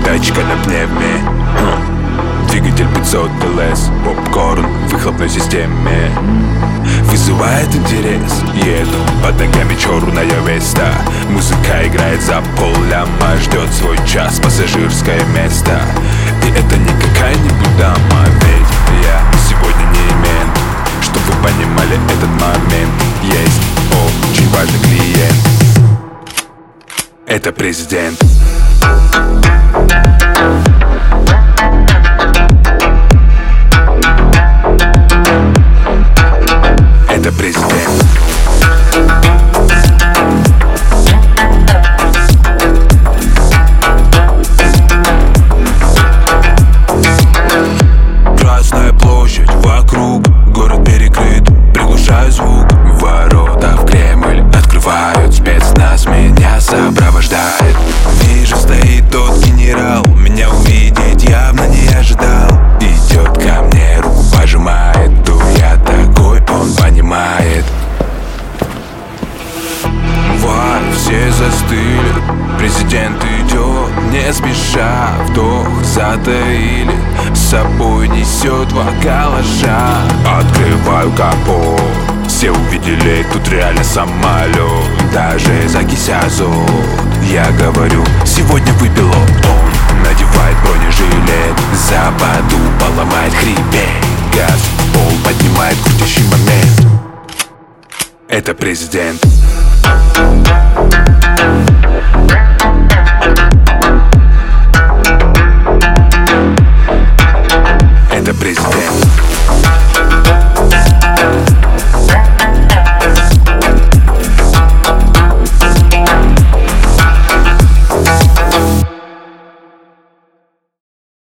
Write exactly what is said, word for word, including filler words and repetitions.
тачка на пневме, двигатель пятьсот эл эс, попкорн в выхлопной системе вызывает интерес. Еду под ногами черная Веста, музыка играет за полляма, ждет свой час пассажирское место. И это не какая-нибудь дама, ведь я сегодня не мент. Чтоб вы понимали этот момент, есть очень важный клиент. Это президент. Это президент. Красная площадь, вокруг город перекрыт, приглушаю звук. Ворота в Кремль открывают, спецназ меня сопровождает. Вижу, стоит тот генерал, меня увидеть явно не ожидал. Идет ко мне, руку пожимает, то я такой, он понимает. Вай, все застыли, президент идет, не спеша, вдох затаили, с собой несет два калаша. Открываю капот, все увидели, тут реально самолет, даже закись азот. Я говорю, сегодня выпил он, надевает бронежилет, западу поломает хребет, газ в пол поднимает крутящий момент. Это президент.